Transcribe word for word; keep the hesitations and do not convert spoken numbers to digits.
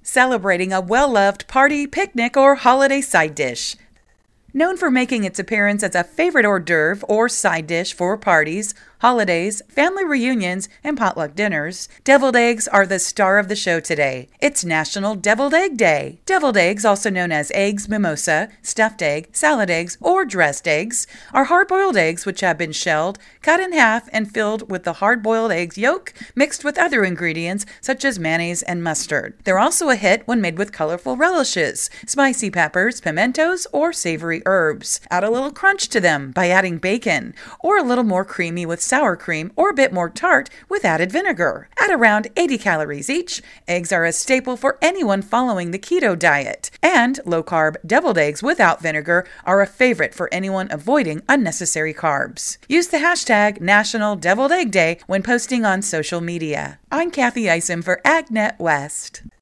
celebrating a well-loved party, picnic, or holiday side dish. Known for making its appearance as a favorite hors d'oeuvre or side dish for parties, holidays, family reunions, and potluck dinners, deviled eggs are the star of the show today. It's National Deviled Egg Day. Deviled eggs, also known as eggs mimosa, stuffed egg, salad eggs, or dressed eggs, are hard-boiled eggs which have been shelled, cut in half, and filled with the hard-boiled egg's yolk mixed with other ingredients such as mayonnaise and mustard. They're also a hit when made with colorful relishes, spicy peppers, pimentos, or savory herbs. Add a little crunch to them by adding bacon, or a little more creamy with sour cream, or a bit more tart with added vinegar. At around eighty calories each, eggs are a staple for anyone following the keto diet. And low-carb deviled eggs without vinegar are a favorite for anyone avoiding unnecessary carbs. Use the hashtag National Deviled Egg Day when posting on social media. I'm Kathy Isom for AgNet West.